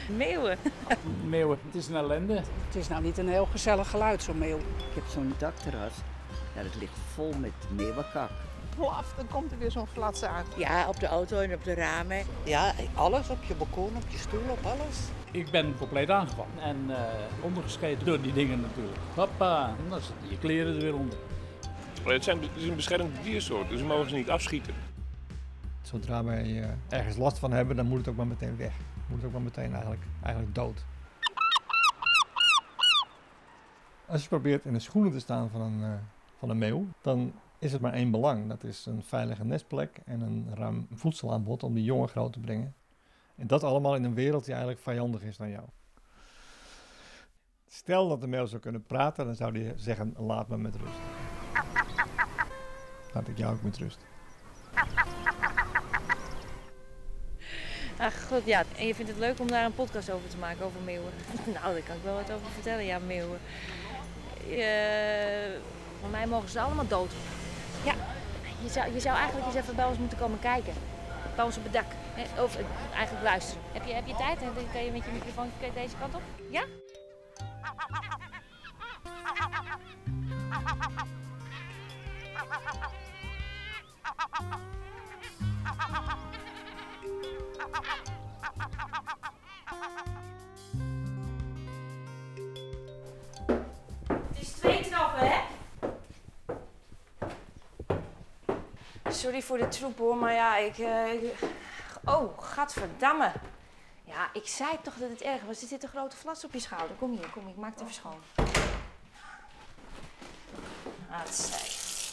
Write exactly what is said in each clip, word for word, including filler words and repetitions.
Meeuwen. Meeuwen, het is een ellende. Het is nou niet een heel gezellig geluid, zo'n meeuw. Ik heb zo'n dakterras. Ja, dat ligt vol met meeuwenkak. Plaf, dan komt er weer zo'n flatzaak. Ja, op de auto en op de ramen. Ja, alles. Op je balkon, op je stoel, op alles. Ik ben compleet aangevallen en uh, ondergescheten door die dingen natuurlijk. Hoppa, dan zitten je kleren er weer onder. Het, zijn, het is een beschermde diersoort, dus we mogen ze niet afschieten. Zodra wij uh, ergens last van hebben, dan moet het ook maar meteen weg. Moet het ook maar meteen eigenlijk, eigenlijk dood. Als je probeert in de schoenen te staan van een, uh, van een meeuw, dan is het maar één belang. Dat is een veilige nestplek en een ruim voedselaanbod om die jongen groot te brengen. En dat allemaal in een wereld die eigenlijk vijandig is naar jou. Stel dat de meeuw zou kunnen praten, dan zou hij zeggen, laat me met rust. Laat ik jou ook met rust. Ach god, ja. En je vindt het leuk om daar een podcast over te maken, over meeuwen? Nou, daar kan ik wel wat over vertellen, ja, meeuwen. Uh, voor mij mogen ze allemaal dood. Ja, je zou, je zou eigenlijk eens even bij ons moeten komen kijken. Bij ons op het dak. Of uh, eigenlijk luisteren. Heb je, heb je tijd? En dan kan je met je microfoon deze kant op? Ja? Het is twee trappen, hè? Sorry voor de troep, hoor, maar ja, ik... Uh, ik... Oh, gadverdamme. Ja, ik zei toch dat het erg was. Er zit een grote vlas op je schouder. Kom hier, kom, ik maak het even schoon. Hatzij.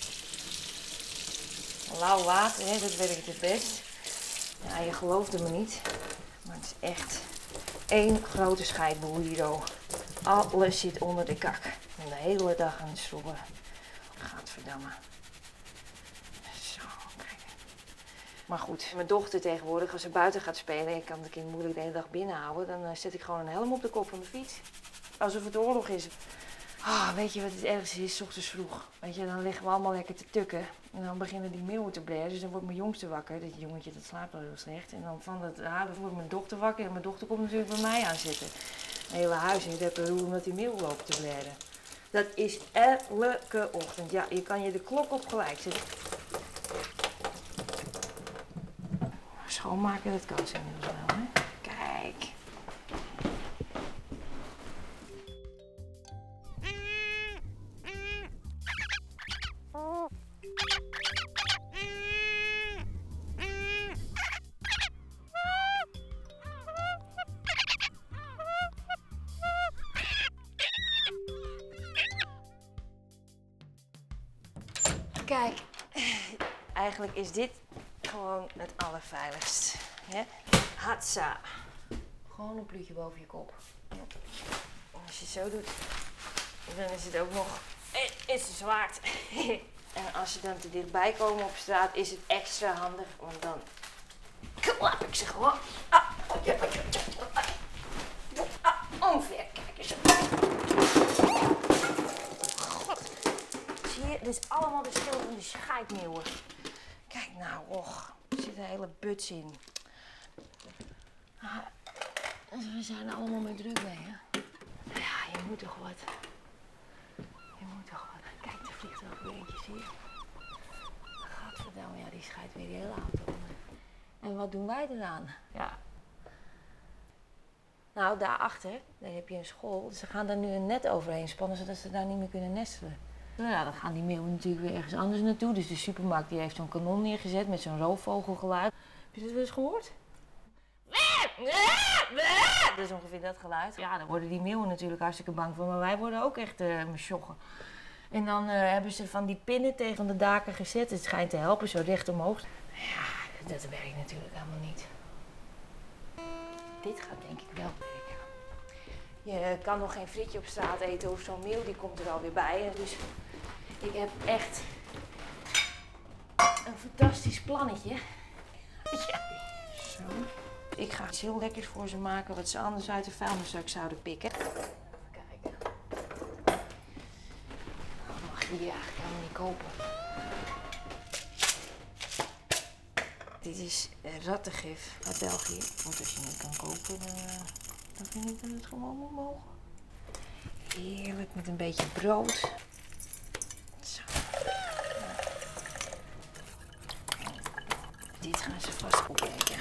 Lauw water, hè, dat werkt het best. Ja, je geloofde me niet. Maar het is echt één grote scheidboel hier, oh. Alles zit onder de kak. Ik ben de hele dag aan het schrobben. Gadverdamme. Zo, kijk. Maar goed, mijn dochter tegenwoordig, als ze buiten gaat spelen... ik kan het kind moeilijk de hele dag binnenhouden... dan uh, zet ik gewoon een helm op de kop van de fiets. Alsof het oorlog is. Oh, weet je wat het ergste is? 's Ochtends vroeg. Weet je, dan liggen we allemaal lekker te tukken. En dan beginnen die meeuwen te blaren. Dus dan wordt mijn jongste wakker. Dat jongetje dat slaapt al heel slecht. En dan van het halen wordt mijn dochter wakker. En mijn dochter komt natuurlijk bij mij aan zitten. Het hele huis in de roer omdat die meeuwen lopen te blaren. Dat is elke ochtend. Ja, je kan je de klok op gelijk zetten. Schoonmaken, dat kan ze inmiddels wel, hè. Kijk. Kijk, eigenlijk is dit gewoon het allerveiligst. Hè? Hatsa. Gewoon een pluutje boven je kop. Als je het zo doet, dan is het ook nog is het zwaard. En als ze dan te dichtbij komen op straat, is het extra handig, want dan klap ik ze gewoon. Ah, ah, omver, kijk eens. God. Zie je, dit is allemaal de schil van die scheidmeeuwen. Kijk nou, och, er zit een hele buts in. Ah, we zijn er allemaal mee druk mee, hè. Ja, je moet toch wat. Je moet toch wat. Kijk, er vliegt er ook weer eentje, zie je. Gadverdamme, ja, die scheidt weer die hele auto onder. En wat doen wij eraan? Ja. Nou, daarachter, daar heb je een school. Ze gaan daar nu een net overheen spannen, zodat ze daar niet meer kunnen nestelen. Nou ja, dan gaan die meeuwen natuurlijk weer ergens anders naartoe. Dus de supermarkt die heeft zo'n kanon neergezet met zo'n roofvogelgeluid. Heb je dat wel eens gehoord? Dat is ongeveer dat geluid. Ja, dan worden die meeuwen natuurlijk hartstikke bang voor. Maar wij worden ook echt uh, mesjoggen. En dan uh, hebben ze van die pinnen tegen de daken gezet. Het schijnt te helpen, zo recht omhoog. Ja, dat werkt natuurlijk helemaal niet. Dit gaat denk ik wel werken. Je kan nog geen frietje op straat eten of zo'n meeuw, die komt er alweer bij. Dus ik heb echt een fantastisch plannetje. Ja. Zo. Ik ga iets heel lekkers voor ze maken wat ze anders uit de vuilniszak zouden pikken. Even kijken. Dat mag je die eigenlijk helemaal niet kopen. Dit is rattengif uit België. Want als je het kan kopen, dan Dan vind ik dat het gewoon moet mogen. Heerlijk met een beetje brood. Zo. Dit gaan ze vast opeten.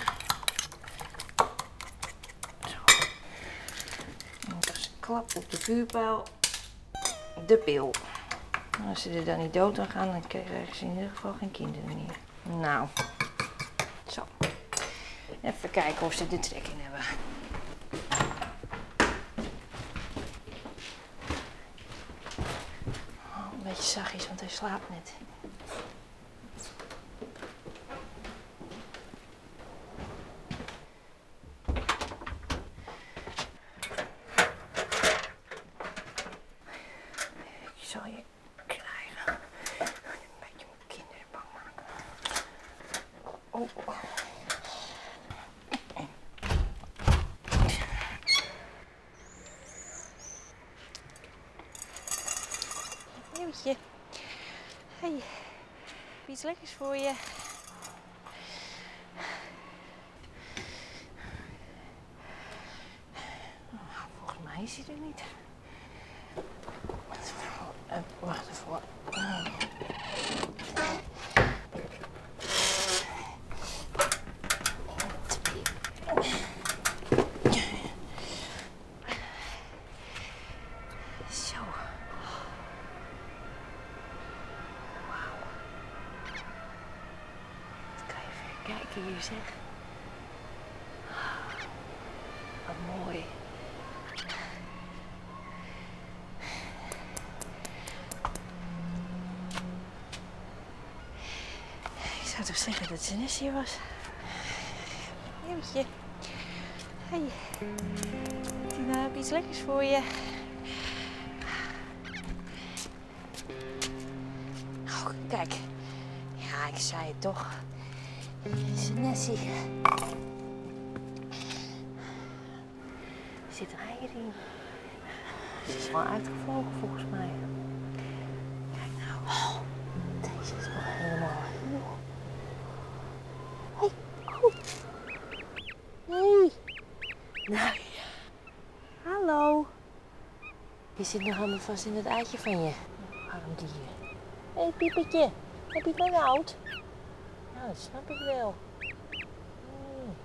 Zo. En als een klap op de vuurpijl. De pil. En als ze er dan niet dood aan gaan, dan krijgen ze in ieder geval geen kinderen meer. Nou. Zo. Even kijken of ze er trek in hebben. Oh, een beetje zachtjes, want hij slaapt net. Ik zal je krijgen. Een beetje mijn kinderen bang maken. Oh. Nieuwtje. Hey, heb je iets lekkers voor je? Nou, volgens mij is hij er niet. Uh, wacht even. Uh. Zo. Wauw. Wat kan je even kijken hier, zeg. Wat mooi. Ik zou toch zeggen dat ze nest hier was. Nieuwtje. Hey. Tina, heb je iets lekkers voor je? Oh, kijk. Ja, ik zei het toch. Het is een nessie. Er zit een eier in. Ze is wel uitgevlogen volgens mij. Kijk nou. Oh, deze is nog helemaal nieuw. Hé, hey. Oh. Nee. Nou. Hallo. Je zit nog helemaal vast in het eitje van je. Arm dier. Hé, hey, Piepetje. Heb je het benauwd? Nou, dat snap ik wel. Hmm.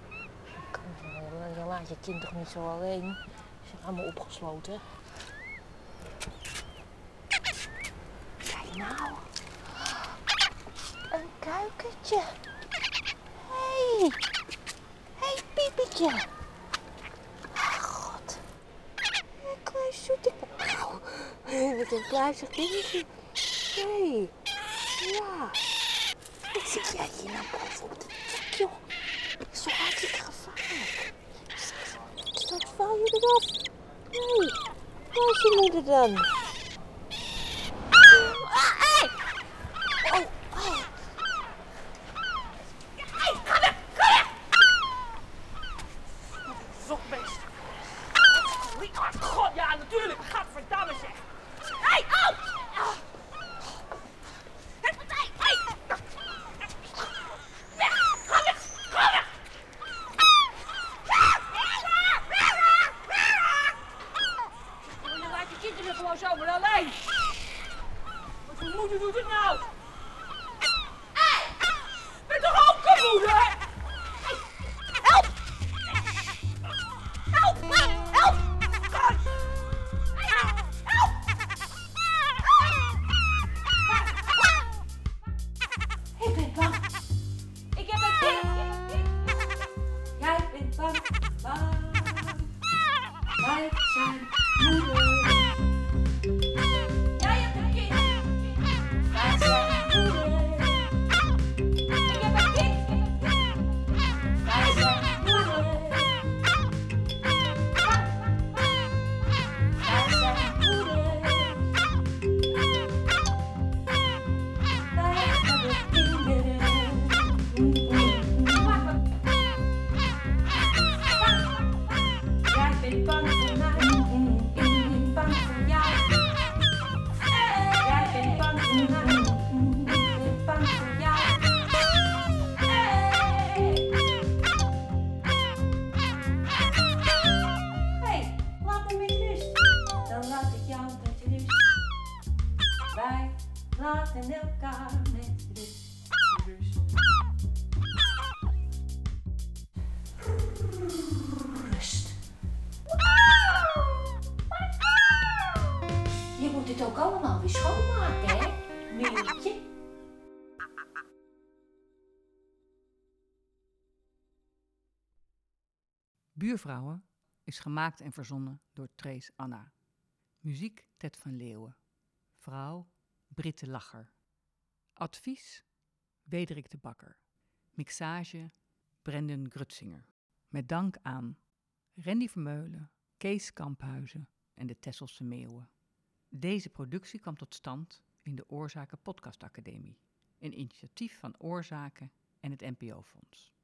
Dan laat je kind toch niet zo alleen. Ze zijn allemaal opgesloten. Kijk nou. Een kuikentje. Hé. Hey. Hé, hey, Piepetje. Ach, god. Een klein zoete. Auw. Met een pluizig dingetje. Hé. Hey. Ja. Wat zit jij hier nou boven op de dak, joh? Dat is toch hartstikke gevaarlijk. Straks val je eraf. Hé, hey, waar is je moeder dan? Ah, hey. Oh, oh. Hey, ga weg, ga weg! Wat een zotbeest. God, ja, natuurlijk. Gadverdamme zeg. Hé, hey, oh! Ah. Gewoon zomaar alleen. Wat voor moeder doet het nou? Hé! Ben toch ook een moeder? Hey, help! Help! Help! God! Help! Help! Ik ben bang. Ik heb een kind. Jij bent bang. Bang. Wij zijn moeder. Jij bent bang voor mij. ook allemaal weer schoonmaken, hè? Meeuwtje. Buurvrouwen is gemaakt en verzonnen door Trace Anna. Muziek Ted van Leeuwen. Vrouw Britte Lacher. Advies Wederik de Bakker. Mixage Brendan Grutsinger. Met dank aan Randy Vermeulen, Kees Kamphuizen en de Tesselse Meeuwen. Deze productie kwam tot stand in de Oorzaken Podcast Academie, een initiatief van Oorzaken en het N P O-fonds.